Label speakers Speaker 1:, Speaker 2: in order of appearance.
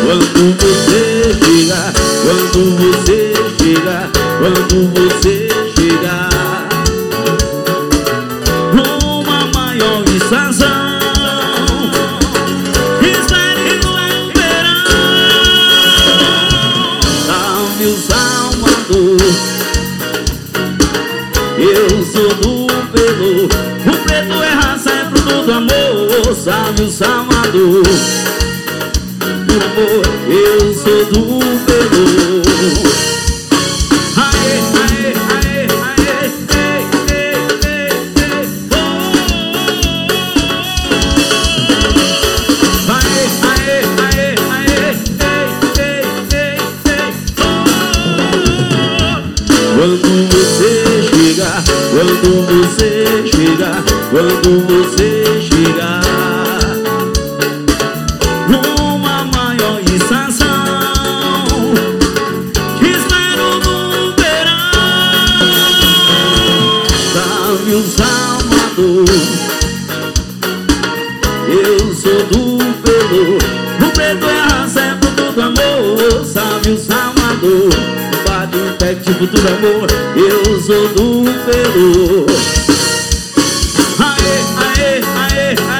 Speaker 1: Quando você chegar, quando você chegar, quando você chegar, uma maior estação, espere no verão. Salve o Salvador, eu sou do Pelo, o preto é raça, é fruto do amor. Salve o Salvador, meu amor, eu sou do Pelo. Aê, aê, aê, aê, ei, ei, ei, ei, oh. Aê, aê, aê, aê, ei, ei, ei, ei, oh. Quando você chegar, quando você chegar, quando você chegar, uma maior estação, espero no verão. Salve o Salvador, eu sou do Pelo, o preto é a raça, é fruto do amor. Salve o Salvador, bate o pé tipo do amor, eu sou do Pelo. Aê, aê, aê, aê.